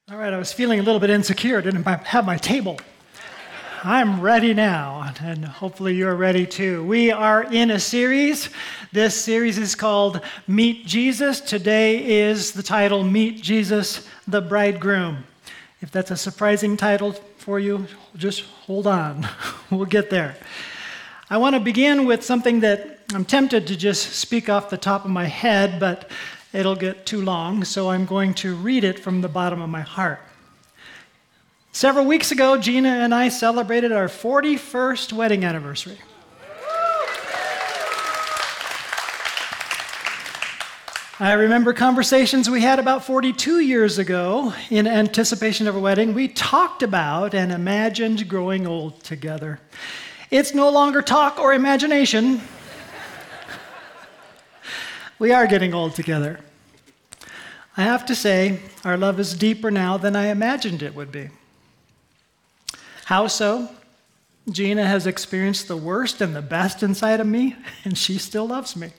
All right, I was feeling a little bit insecure, didn't have my table. I'm ready now, and hopefully you're ready too. We are in a series. This series is called Meet Jesus. Today is the title, Meet Jesus, the Bridegroom. If that's a surprising title for you, just hold on. We'll get there. I want to begin with something that I'm tempted to just speak off the top of my head, but it'll get too long, so I'm going to read it from the bottom of my heart. Several weeks ago, Gina and I celebrated our 41st wedding anniversary. I remember conversations we had about 42 years ago in anticipation of a wedding. We talked about and imagined growing old together. It's no longer talk or imagination. We are getting old together. I have to say, our love is deeper now than I imagined it would be. How so? Gina has experienced the worst and the best inside of me, and she still loves me.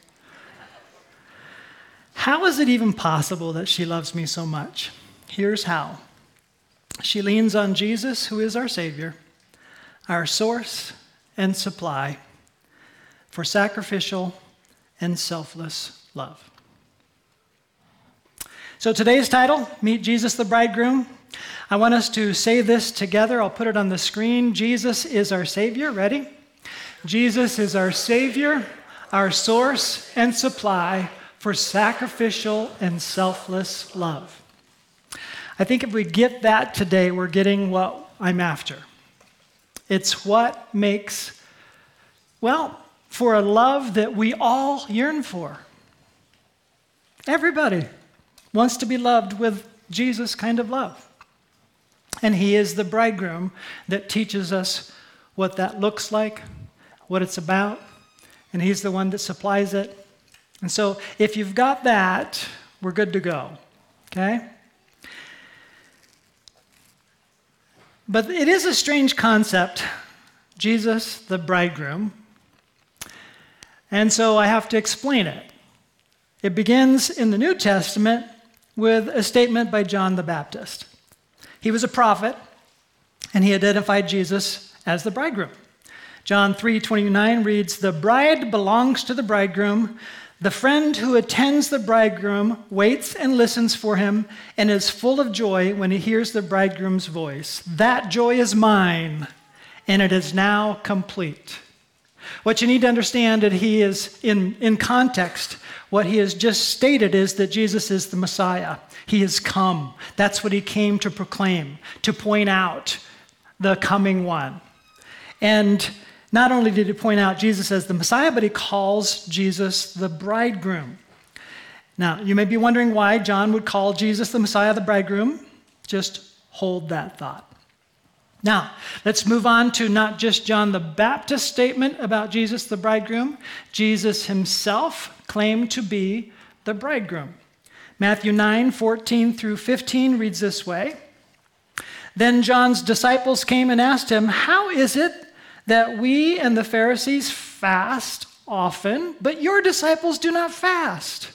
How is it even possible that she loves me so much? Here's how. She leans on Jesus, who is our Savior, our source and supply for sacrificial and selfless love. So today's title, Meet Jesus the Bridegroom. I want us to say this together. I'll put it on the screen. Jesus is our Savior. Ready? Jesus is our Savior, our source and supply for sacrificial and selfless love. I think if we get that today, we're getting what I'm after. It's what makes, for a love that we all yearn for. Everybody wants to be loved with Jesus' kind of love. And he is the bridegroom that teaches us what that looks like, what it's about, and he's the one that supplies it. And so if you've got that, we're good to go, okay? But it is a strange concept, Jesus the bridegroom, and so I have to explain it. It begins in the New Testament with a statement by John the Baptist. He was a prophet, and he identified Jesus as the bridegroom. John 3:29 reads, "The bride belongs to the bridegroom. The friend who attends the bridegroom waits and listens for him and is full of joy when he hears the bridegroom's voice. That joy is mine, and it is now complete." What you need to understand that he is, in context, what he has just stated is that Jesus is the Messiah. He has come. That's what he came to proclaim, to point out the coming one. And not only did he point out Jesus as the Messiah, but he calls Jesus the bridegroom. Now, you may be wondering why John would call Jesus the Messiah the bridegroom. Just hold that thought. Now, let's move on to not just John the Baptist's statement about Jesus the bridegroom. Jesus himself claimed to be the bridegroom. Matthew 9:14 through 15 reads this way. "Then John's disciples came and asked him, 'How is it that we and the Pharisees fast often, but your disciples do not fast?'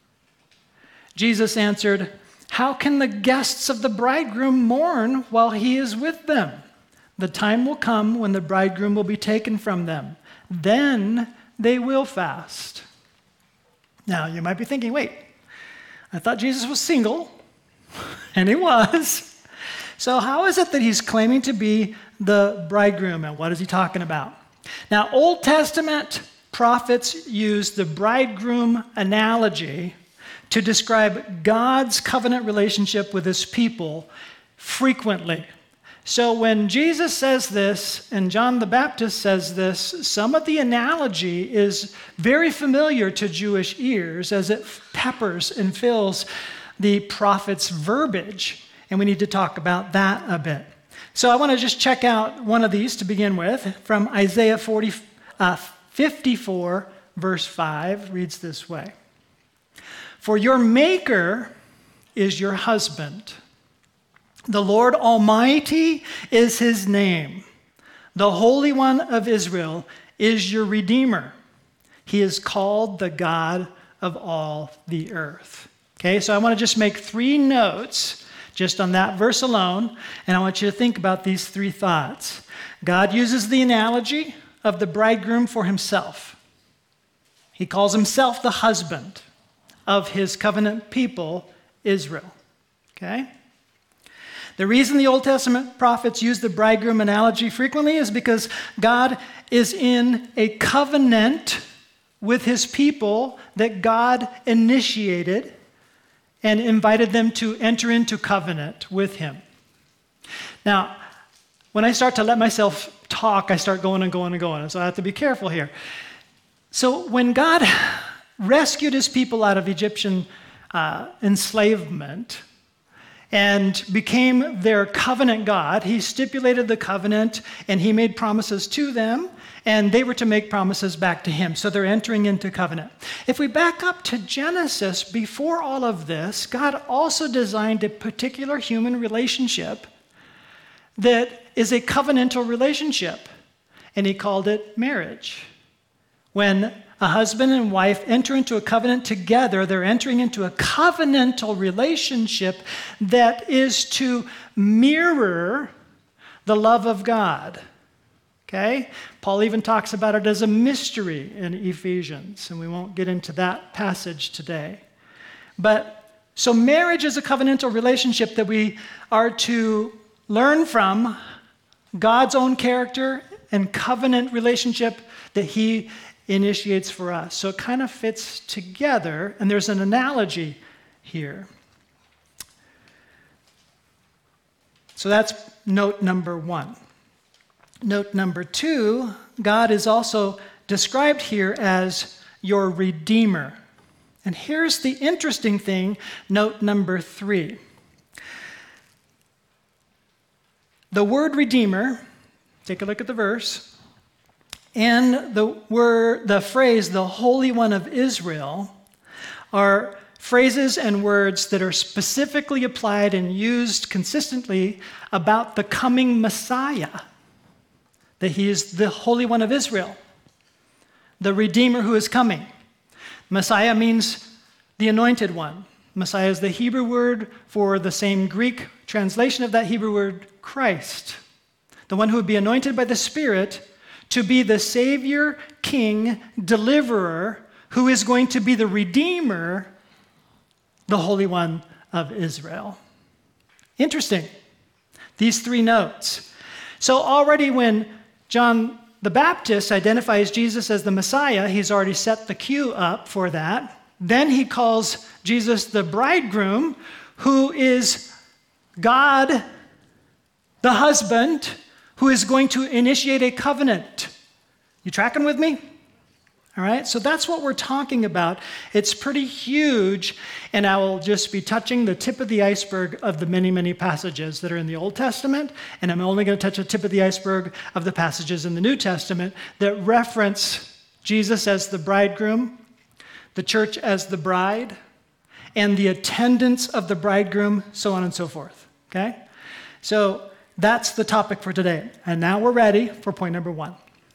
Jesus answered, 'How can the guests of the bridegroom mourn while he is with them? The time will come when the bridegroom will be taken from them. Then they will fast.'" Now, you might be thinking, wait, I thought Jesus was single, and he was. So how is it that he's claiming to be the bridegroom, and what is he talking about? Now, Old Testament prophets use the bridegroom analogy to describe God's covenant relationship with his people frequently. So when Jesus says this and John the Baptist says this, some of the analogy is very familiar to Jewish ears as it peppers and fills the prophet's verbiage. And we need to talk about that a bit. So I want to just check out one of these to begin with from Isaiah 54, verse 5, reads this way. "For your maker is your husband. The Lord Almighty is his name. The Holy One of Israel is your Redeemer. He is called the God of all the earth." Okay, so I want to just make 3 notes just on that verse alone, and I want you to think about these three thoughts. God uses the analogy of the bridegroom for himself. He calls himself the husband of his covenant people, Israel. Okay? The reason the Old Testament prophets use the bridegroom analogy frequently is because God is in a covenant with his people that God initiated and invited them to enter into covenant with him. Now, when I start to let myself talk, I start going and going and going, so I have to be careful here. So when God rescued his people out of Egyptian enslavement and became their covenant God, he stipulated the covenant and he made promises to them, and they were to make promises back to him. So they're entering into covenant. If we back up to Genesis, before all of this, God also designed a particular human relationship that is a covenantal relationship, and he called it marriage. When a husband and wife enter into a covenant together, they're entering into a covenantal relationship that is to mirror the love of God. Okay? Paul even talks about it as a mystery in Ephesians, and we won't get into that passage today. But so marriage is a covenantal relationship that we are to learn from God's own character and covenant relationship that he initiates for us. So it kind of fits together, and there's an analogy here. So that's note number one. Note number two, God is also described here as your Redeemer. And here's the interesting thing, note number three. The word Redeemer, take a look at the verse, and the phrase, the Holy One of Israel, are phrases and words that are specifically applied and used consistently about the coming Messiah, that he is the Holy One of Israel, the Redeemer who is coming. Messiah means the anointed one. Messiah is the Hebrew word for the same Greek translation of that Hebrew word, Christ, the one who would be anointed by the Spirit to be the Savior, King, Deliverer, who is going to be the Redeemer, the Holy One of Israel. Interesting, these three notes. So already when John the Baptist identifies Jesus as the Messiah, he's already set the cue up for that. Then he calls Jesus the bridegroom, who is God, the husband, who is going to initiate a covenant. You tracking with me? All right, so that's what we're talking about. It's pretty huge, and I will just be touching the tip of the iceberg of the many, many passages that are in the Old Testament, and I'm only going to touch the tip of the iceberg of the passages in the New Testament that reference Jesus as the bridegroom, the church as the bride, and the attendance of the bridegroom, so on and so forth, okay? So that's the topic for today. And now we're ready for point number one.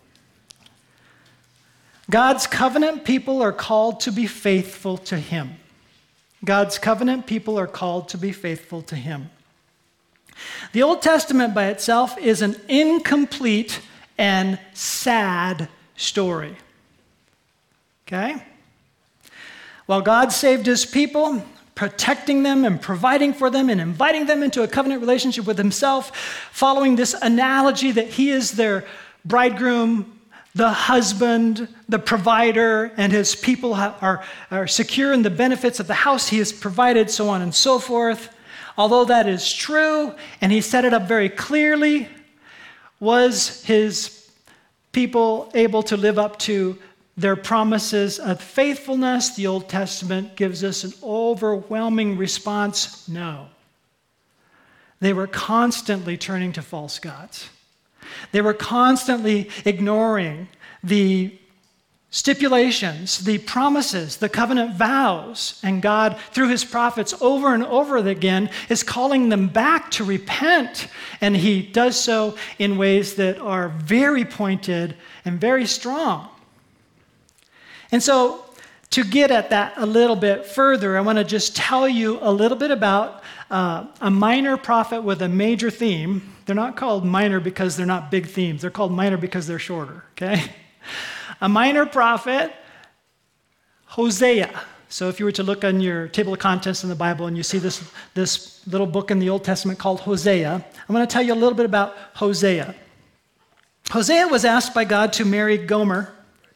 God's covenant people are called to be faithful to him. God's covenant people are called to be faithful to him. The Old Testament by itself is an incomplete and sad story. Okay? While God saved his people, protecting them and providing for them and inviting them into a covenant relationship with himself, following this analogy that he is their bridegroom, the husband, the provider, and his people are secure in the benefits of the house he has provided, so on and so forth. Although that is true, and he set it up very clearly, was his people able to live up to their promises of faithfulness? The Old Testament gives us an overwhelming response: no. They were constantly turning to false gods. They were constantly ignoring the stipulations, the promises, the covenant vows, and God, through his prophets over and over again, is calling them back to repent, and he does so in ways that are very pointed and very strong. And so, to get at that a little bit further, I want to just tell you a little bit about a minor prophet with a major theme. They're not called minor because they're not big themes. They're called minor because they're shorter, okay? A minor prophet, Hosea. So if you were to look on your table of contents in the Bible and you see this little book in the Old Testament called Hosea, I'm going to tell you a little bit about Hosea. Hosea was asked by God to marry Gomer,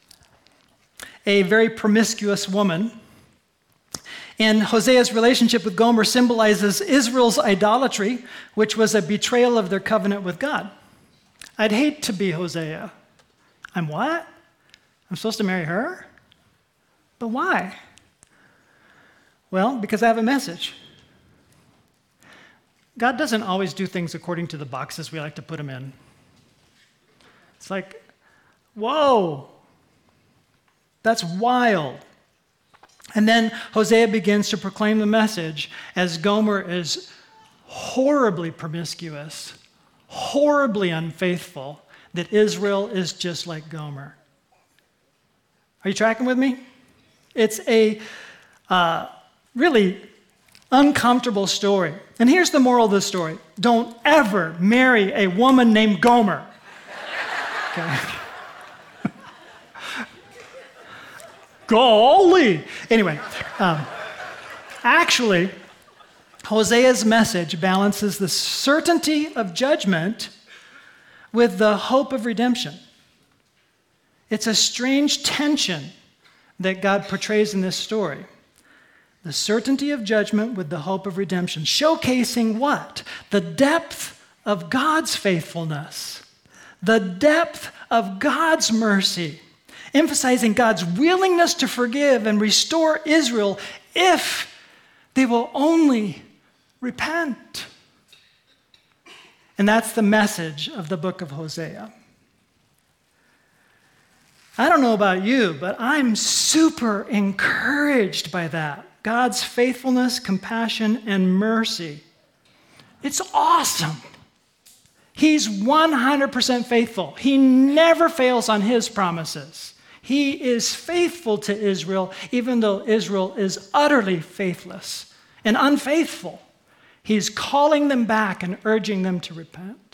a very promiscuous woman. And Hosea's relationship with Gomer symbolizes Israel's idolatry, which was a betrayal of their covenant with God. I'd hate to be Hosea. I'm what? I'm supposed to marry her? But why? Well, because I have a message. God doesn't always do things according to the boxes we like to put them in. It's like, whoa, that's wild. And then Hosea begins to proclaim the message as Gomer is horribly promiscuous, horribly unfaithful, that Israel is just like Gomer. Are you tracking with me? It's a really uncomfortable story. And here's the moral of the story. Don't ever marry a woman named Gomer. Okay. Golly! Anyway, actually, Hosea's message balances the certainty of judgment with the hope of redemption. It's a strange tension that God portrays in this story. The certainty of judgment with the hope of redemption, showcasing what? The depth of God's faithfulness, the depth of God's mercy, emphasizing God's willingness to forgive and restore Israel if they will only repent. And that's the message of the book of Hosea. I don't know about you, but I'm super encouraged by that. God's faithfulness, compassion, and mercy. It's awesome. He's 100% faithful. He never fails on his promises. He is faithful to Israel, even though Israel is utterly faithless and unfaithful. He's calling them back and urging them to repent.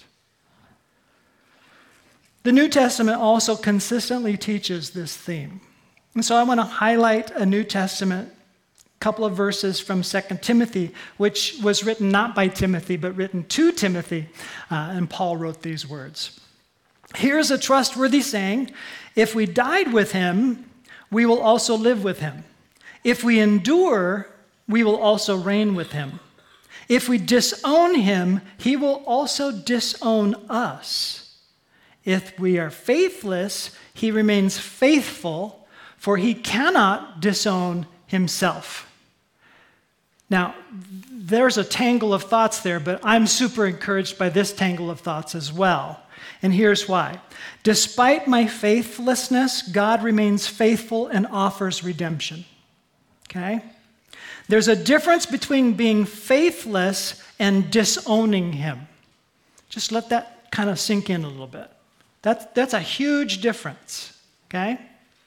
The New Testament also consistently teaches this theme. And so I want to highlight a New Testament couple of verses from 2 Timothy, which was written not by Timothy, but written to Timothy. And Paul wrote these words. Here's a trustworthy saying, if we died with him, we will also live with him. If we endure, we will also reign with him. If we disown him, he will also disown us. If we are faithless, he remains faithful, for he cannot disown himself. Now, there's a tangle of thoughts there, but I'm super encouraged by this tangle of thoughts as well. And here's why. Despite my faithlessness, God remains faithful and offers redemption. Okay? There's a difference between being faithless and disowning him. Just let that kind of sink in a little bit. That's a huge difference. Okay?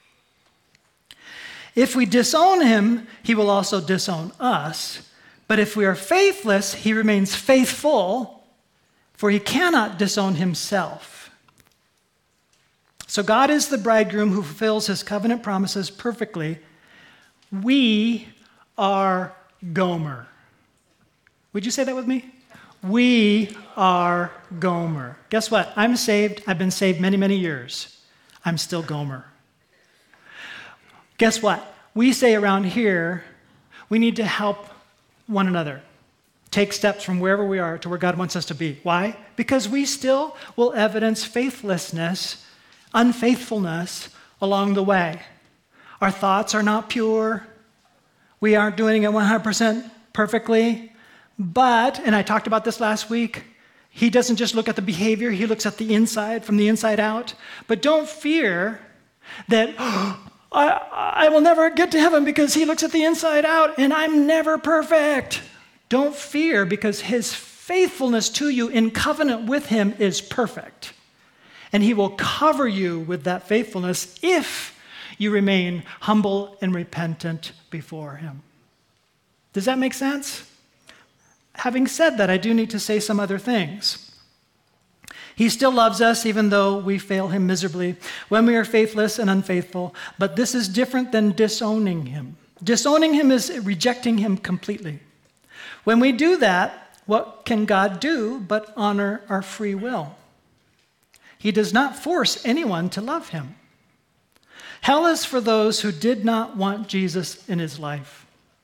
If we disown him, he will also disown us. But if we are faithless, he remains faithful, for he cannot disown himself. So God is the bridegroom who fulfills his covenant promises perfectly. We are Gomer. Would you say that with me? We are Gomer. Guess what? I'm saved. I've been saved many, many years. I'm still Gomer. Guess what? We say around here, we need to help one another. Take steps from wherever we are to where God wants us to be. Why? Because we still will evidence faithlessness, unfaithfulness along the way. Our thoughts are not pure. We aren't doing it 100% perfectly. But, and I talked about this last week, he doesn't just look at the behavior, he looks at the inside, from the inside out. But don't fear that, I will never get to heaven because he looks at the inside out and I'm never perfect. Don't fear, because his faithfulness to you in covenant with him is perfect. And he will cover you with that faithfulness if you remain humble and repentant before him. Does that make sense? Having said that, I do need to say some other things. He still loves us even though we fail him miserably when we are faithless and unfaithful, but this is different than disowning him. Disowning him is rejecting him completely. When we do that, what can God do but honor our free will? He does not force anyone to love him. Hell is for those who did not want Jesus in this life.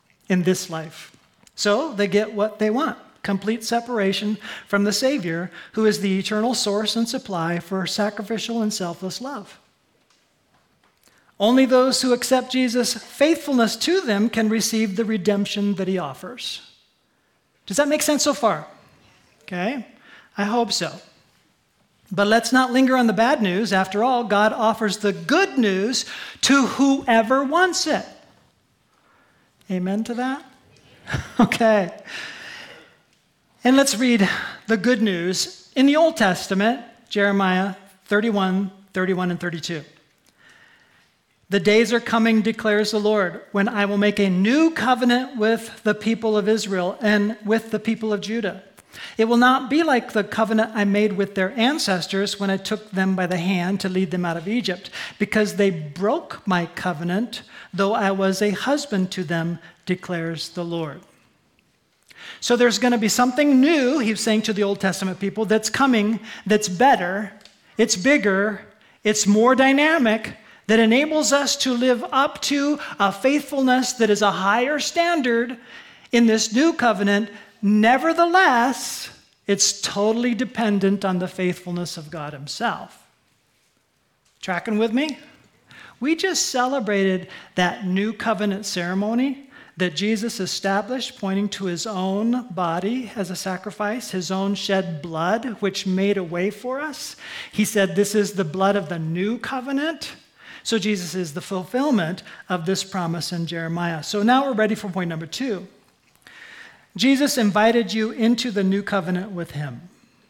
So they get what they want. Complete separation from the Savior, who is the eternal source and supply for sacrificial and selfless love. Only those who accept Jesus' faithfulness to them can receive the redemption that he offers. Does that make sense so far? Okay, I hope so. But let's not linger on the bad news. After all, God offers the good news to whoever wants it. Amen to that? Okay. And let's read the good news in the Old Testament, Jeremiah 31, 31, and 32. The days are coming, declares the Lord, when I will make a new covenant with the people of Israel and with the people of Judah. It will not be like the covenant I made with their ancestors when I took them by the hand to lead them out of Egypt, because they broke my covenant, though I was a husband to them, declares the Lord. So there's going to be something new, he's saying to the Old Testament people, that's coming, that's better, it's bigger, it's more dynamic, that enables us to live up to a faithfulness that is a higher standard in this new covenant. Nevertheless, it's totally dependent on the faithfulness of God himself. Tracking with me? We just celebrated that new covenant ceremony that Jesus established, pointing to his own body as a sacrifice, his own shed blood, which made a way for us. He said, this is the blood of the new covenant. So Jesus is the fulfillment of this promise in Jeremiah. So now we're ready for point number 2. Jesus invited you into the new covenant with him.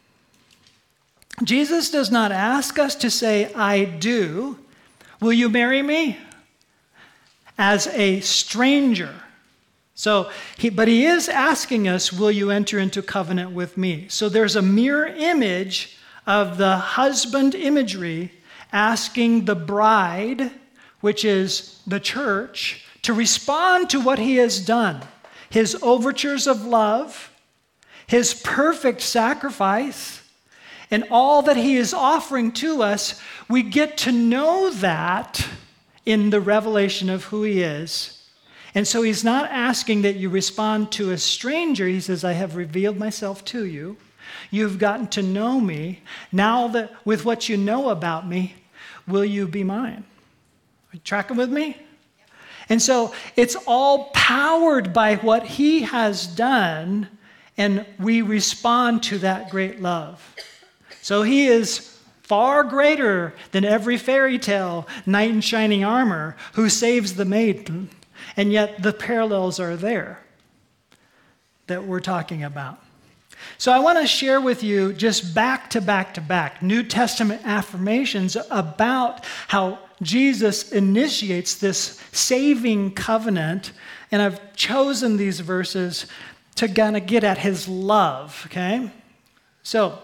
Jesus does not ask us to say, I do. Will you marry me? As a stranger. But he is asking us, will you enter into covenant with me? So there's a mirror image of the husband imagery asking the bride, which is the church, to respond to what he has done. His overtures of love, his perfect sacrifice, and all that he is offering to us. We get to know that in the revelation of who he is. And so he's not asking that you respond to a stranger. He says, I have revealed myself to you. You've gotten to know me. Now that with what you know about me, will you be mine? Are you tracking with me? And so it's all powered by what he has done, and we respond to that great love. So he is far greater than every fairy tale knight in shining armor who saves the maiden. And yet the parallels are there that we're talking about. So I want to share with you just back to back New Testament affirmations about how Jesus initiates this saving covenant. And I've chosen these verses to kind of get at his love, okay? So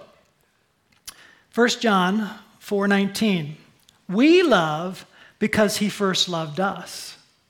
1 John 4:19, we love because he first loved us.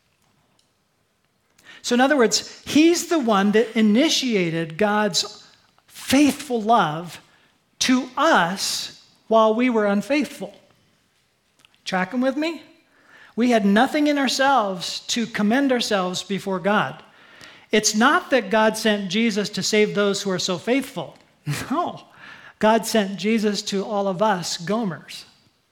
So in other words, he's the one that initiated God's faithful love to us while we were unfaithful. Tracking with me? We had nothing in ourselves to commend ourselves before God. It's not that God sent Jesus to save those who are so faithful. No. God sent Jesus to all of us Gomers.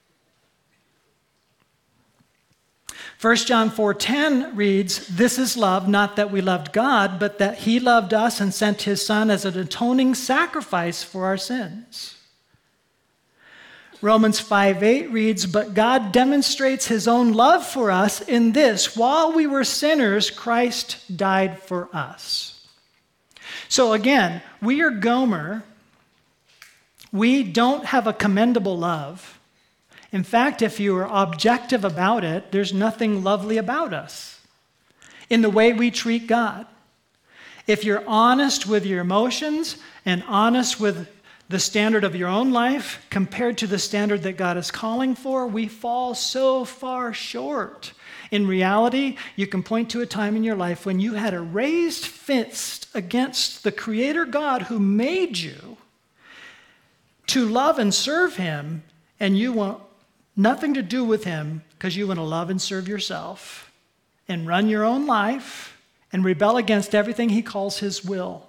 1 John 4:10 reads, this is love, not that we loved God, but that he loved us and sent his son as an atoning sacrifice for our sins. Romans 5:8 reads, but God demonstrates his own love for us in this, while we were sinners, Christ died for us. So again, we are Gomer. We don't have a commendable love. In fact, if you are objective about it, there's nothing lovely about us in the way we treat God. If you're honest with your emotions and honest with the standard of your own life compared to the standard that God is calling for, we fall so far short. In reality, you can point to a time in your life when you had a raised fist against the Creator God who made you to love and serve Him, and you want nothing to do with Him because you want to love and serve yourself and run your own life and rebel against everything He calls His will.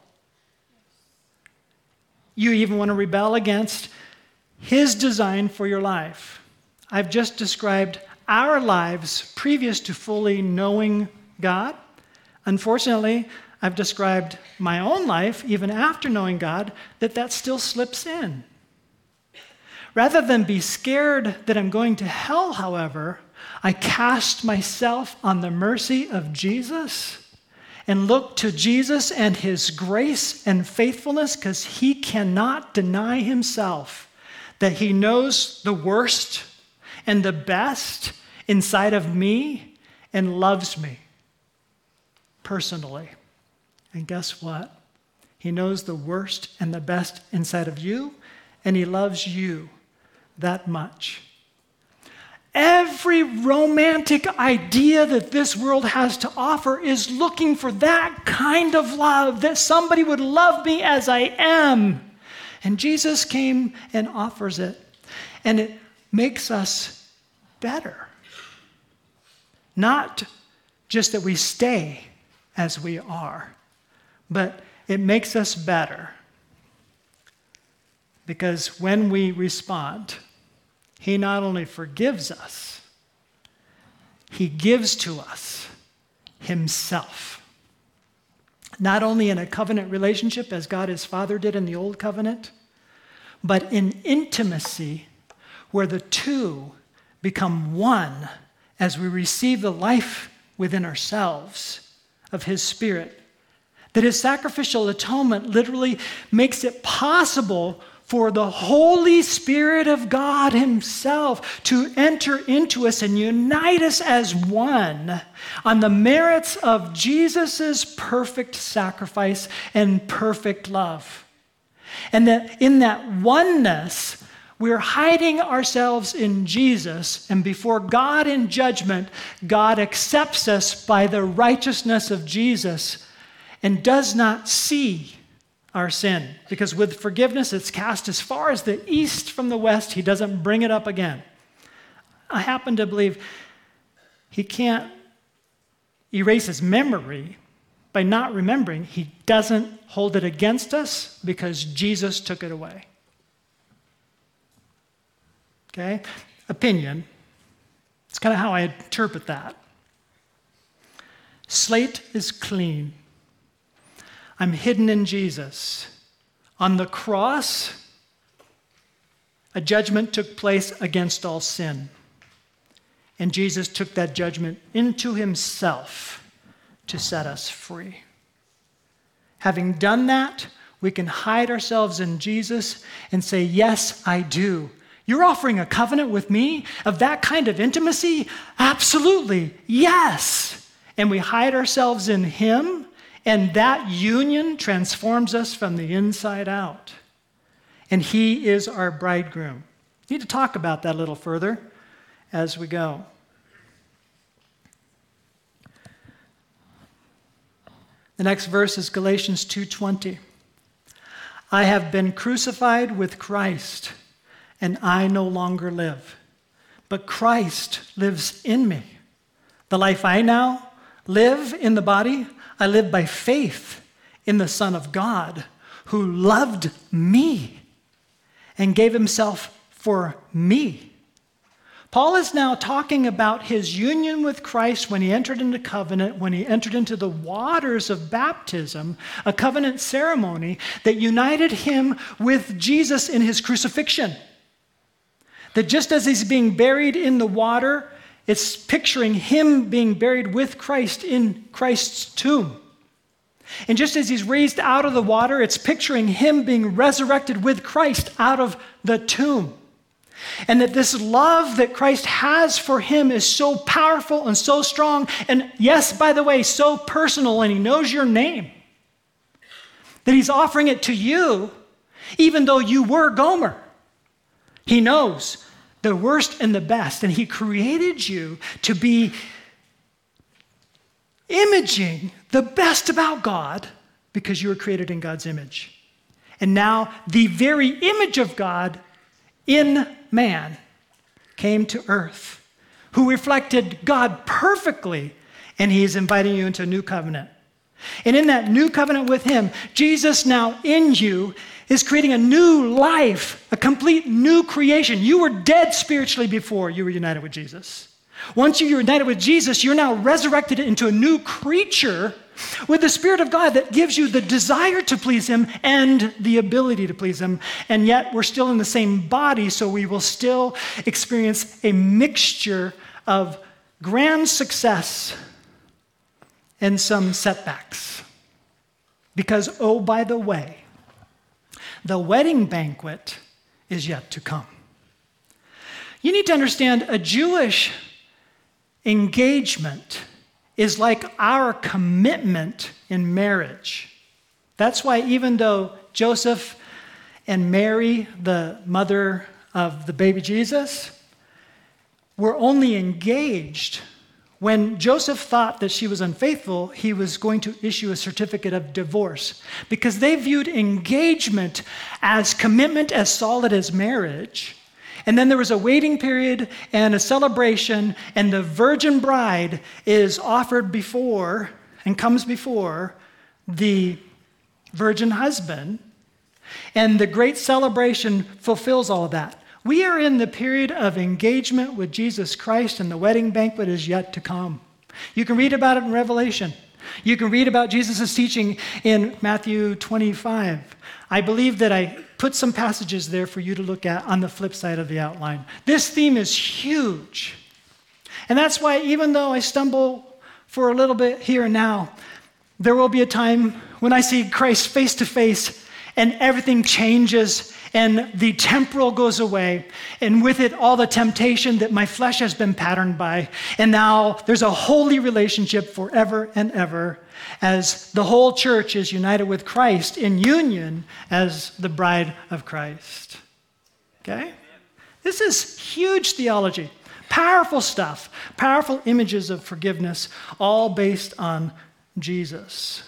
You even want to rebel against His design for your life. I've just described our lives previous to fully knowing God. Unfortunately, I've described my own life, even after knowing God, that still slips in. Rather than be scared that I'm going to hell, however, I cast myself on the mercy of Jesus and look to Jesus and His grace and faithfulness, because He cannot deny Himself that He knows the worst and the best inside of me and loves me personally. And guess what? He knows the worst and the best inside of you, and He loves you that much. Every romantic idea that this world has to offer is looking for that kind of love, that somebody would love me as I am. And Jesus came and offers it. And it makes us better. Not just that we stay as we are, but it makes us better. Because when we respond, He not only forgives us, He gives to us Himself. Not only in a covenant relationship as God His Father did in the Old Covenant, but in intimacy where the two become one as we receive the life within ourselves of His Spirit. That His sacrificial atonement literally makes it possible for the Holy Spirit of God Himself to enter into us and unite us as one on the merits of Jesus' perfect sacrifice and perfect love. And that in that oneness, we're hiding ourselves in Jesus, and before God in judgment, God accepts us by the righteousness of Jesus and does not see our sin. Because with forgiveness, it's cast as far as the east from the west. He doesn't bring it up again. I happen to believe He can't erase His memory by not remembering. He doesn't hold it against us because Jesus took it away. Okay? Opinion. It's kind of how I interpret that. Slate is clean. I'm hidden in Jesus. On the cross, a judgment took place against all sin. And Jesus took that judgment into Himself to set us free. Having done that, we can hide ourselves in Jesus and say, yes, I do. You're offering a covenant with me of that kind of intimacy? Absolutely, yes. And we hide ourselves in Him, and that union transforms us from the inside out. And He is our bridegroom. We need to talk about that a little further as we go. The next verse is Galatians 2:20. I have been crucified with Christ, and I no longer live, but Christ lives in me. The life I now live in the body, I live by faith in the Son of God, who loved me and gave Himself for me. Paul is now talking about his union with Christ when he entered into covenant, when he entered into the waters of baptism, a covenant ceremony that united him with Jesus in His crucifixion. That just as He's being buried in the water, it's picturing Him being buried with Christ in Christ's tomb. And just as He's raised out of the water, it's picturing Him being resurrected with Christ out of the tomb. And that this love that Christ has for him is so powerful and so strong. And yes, by the way, so personal, and he knows your name. That he's offering it to you, even though you were Gomer. He knows the worst and the best. And he created you to be imaging the best about God because you were created in God's image. And now the very image of God in man came to earth, who reflected God perfectly, and he is inviting you into a new covenant. And in that new covenant with him, Jesus now in you is creating a new life, a complete new creation. You were dead spiritually before you were united with Jesus. Once you're united with Jesus, you're now resurrected into a new creature with the Spirit of God that gives you the desire to please him and the ability to please him. And yet we're still in the same body, so we will still experience a mixture of grand success and some setbacks. Because, oh, by the way, the wedding banquet is yet to come. You need to understand a Jewish engagement is like our commitment in marriage. That's why even though Joseph and Mary, the mother of the baby Jesus, were only engaged, when Joseph thought that she was unfaithful, he was going to issue a certificate of divorce because they viewed engagement as commitment as solid as marriage. And then there was a waiting period and a celebration, and the virgin bride is offered before and comes before the virgin husband. And the great celebration fulfills all of that. We are in the period of engagement with Jesus Christ, and the wedding banquet is yet to come. You can read about it in Revelation. You can read about Jesus' teaching in Matthew 25. I believe that I put some passages there for you to look at on the flip side of the outline. This theme is huge. And that's why even though I stumble for a little bit here and now, there will be a time when I see Christ face to face and everything changes and the temporal goes away, and with it all the temptation that my flesh has been patterned by. And now there's a holy relationship forever and ever as the whole church is united with Christ in union as the bride of Christ. Okay? This is huge theology, powerful stuff, powerful images of forgiveness, all based on Jesus.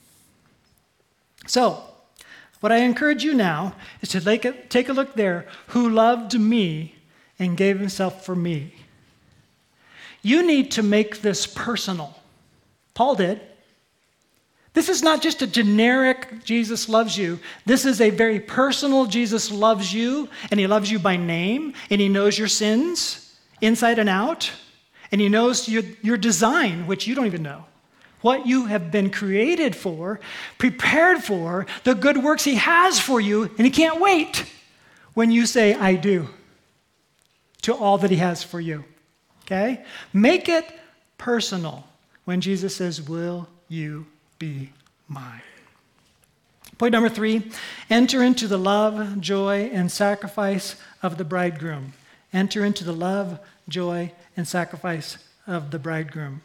So, what I encourage you now is to take a look there. Who loved me and gave himself for me. You need to make this personal. Paul did. This is not just a generic Jesus loves you. This is a very personal Jesus loves you, and he loves you by name, and he knows your sins inside and out, and he knows your design, which you don't even know. What you have been created for, prepared for, the good works he has for you, and he can't wait when you say, I do, to all that he has for you. Okay? Make it personal when Jesus says, will you be mine? Point number 3, enter into the love, joy, and sacrifice of the bridegroom. Enter into the love, joy, and sacrifice of the bridegroom.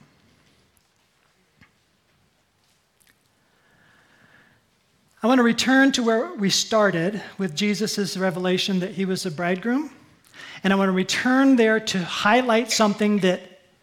I want to return to where we started with Jesus' revelation that he was the bridegroom. And I want to return there to highlight something that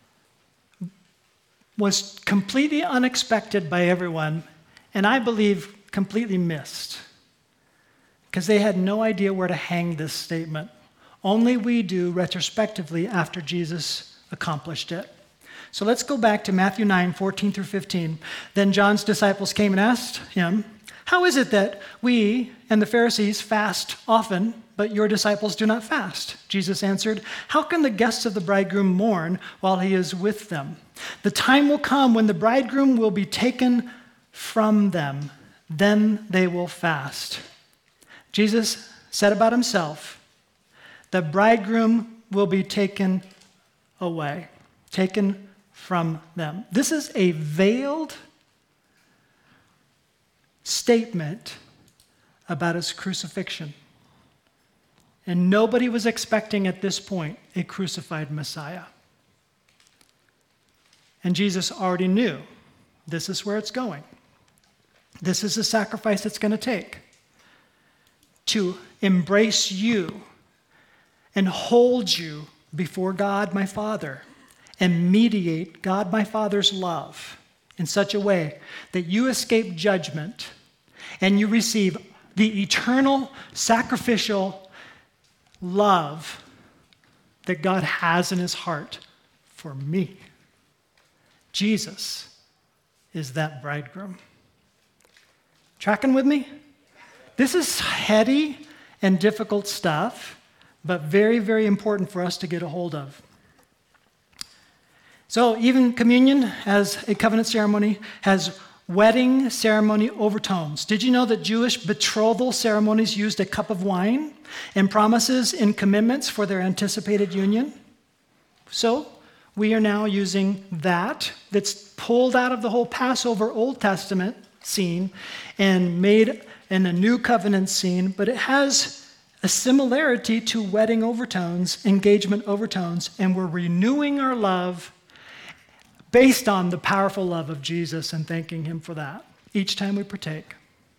was completely unexpected by everyone, and I believe completely missed. Because they had no idea where to hang this statement. Only we do retrospectively after Jesus accomplished it. So let's go back to Matthew 9, 14 through 15. Then John's disciples came and asked him, how is it that we and the Pharisees fast often, but your disciples do not fast? Jesus answered, how can the guests of the bridegroom mourn while he is with them? The time will come when the bridegroom will be taken from them. Then they will fast. Jesus said about himself, the bridegroom will be taken away, taken from them. This is a veiled statement about his crucifixion. And nobody was expecting at this point a crucified Messiah. And Jesus already knew this is where it's going. This is the sacrifice it's going to take to embrace you and hold you before God my Father and mediate God my Father's love in such a way that you escape judgment and you receive the eternal sacrificial love that God has in his heart for me. Jesus is that bridegroom. Tracking with me? This is heady and difficult stuff, but very, very important for us to get a hold of. So even communion as a covenant ceremony has wedding ceremony overtones. Did you know that Jewish betrothal ceremonies used a cup of wine and promises and commitments for their anticipated union? So we are now using that's pulled out of the whole Passover Old Testament scene and made in a new covenant scene, but it has a similarity to wedding overtones, engagement overtones, and we're renewing our love based on the powerful love of Jesus and thanking him for that each time we partake.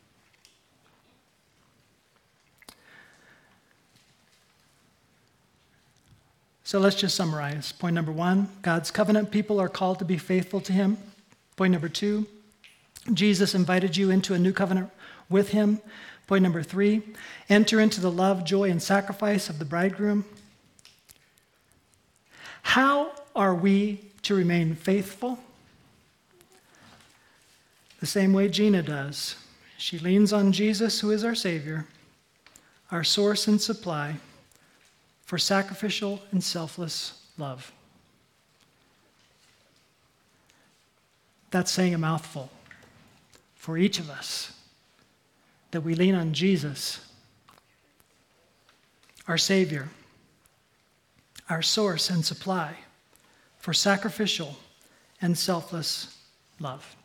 So let's just summarize. Point number 1, God's covenant people are called to be faithful to him. Point number 2, Jesus invited you into a new covenant with him. Point number 3, enter into the love, joy, and sacrifice of the bridegroom. How are we to remain faithful? The same way Gina does. She leans on Jesus, who is our Savior, our source and supply for sacrificial and selfless love. That's saying a mouthful for each of us, that we lean on Jesus, our Savior, our source and supply for sacrificial and selfless love.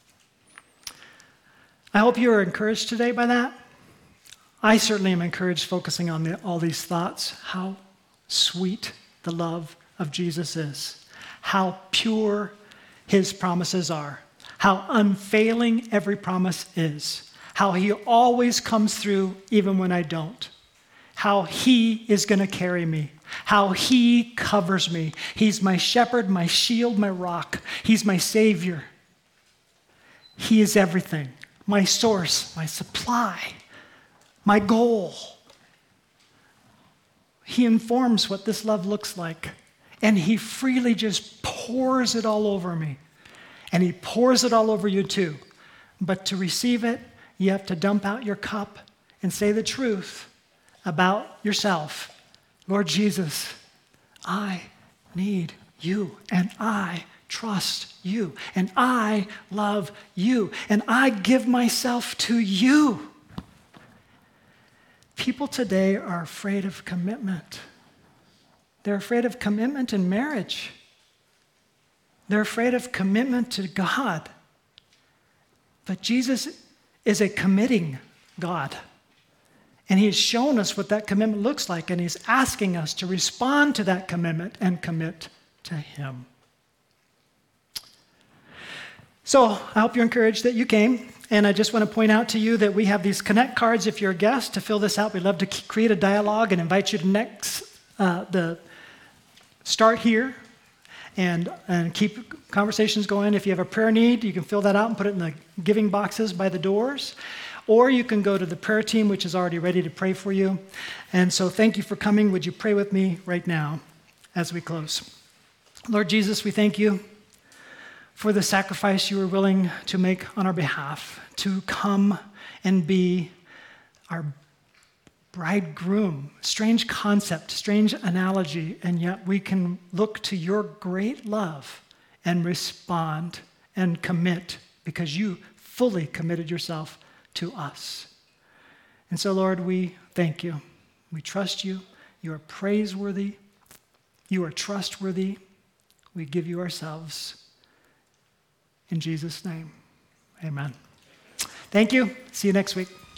I hope you are encouraged today by that. I certainly am encouraged focusing on all these thoughts, how sweet the love of Jesus is, how pure his promises are, how unfailing every promise is, how he always comes through even when I don't, how he is going to carry me, how he covers me. He's my shepherd, my shield, my rock. He's my Savior. He is everything, my source, my supply, my goal. He informs what this love looks like, and he freely just pours it all over me. And he pours it all over you too. But to receive it, you have to dump out your cup and say the truth about yourself. Lord Jesus, I need you, and I trust you, and I love you, and I give myself to you. People today are afraid of commitment. They're afraid of commitment in marriage. They're afraid of commitment to God. But Jesus is a committing God. And he has shown us what that commitment looks like, and he's asking us to respond to that commitment and commit to him. So I hope you're encouraged that you came. And I just want to point out to you that we have these Connect cards if you're a guest to fill this out. We'd love to create a dialogue and invite you to start here and keep conversations going. If you have a prayer need, you can fill that out and put it in the giving boxes by the doors. Or you can go to the prayer team, which is already ready to pray for you. And so thank you for coming. Would you pray with me right now as we close? Lord Jesus, we thank you for the sacrifice you were willing to make on our behalf, to come and be our bridegroom. Strange concept, strange analogy, and yet we can look to your great love and respond and commit because you fully committed yourself to us. And so, Lord, we thank you. We trust you. You are praiseworthy. You are trustworthy. We give you ourselves. In Jesus' name, amen. Thank you. See you next week.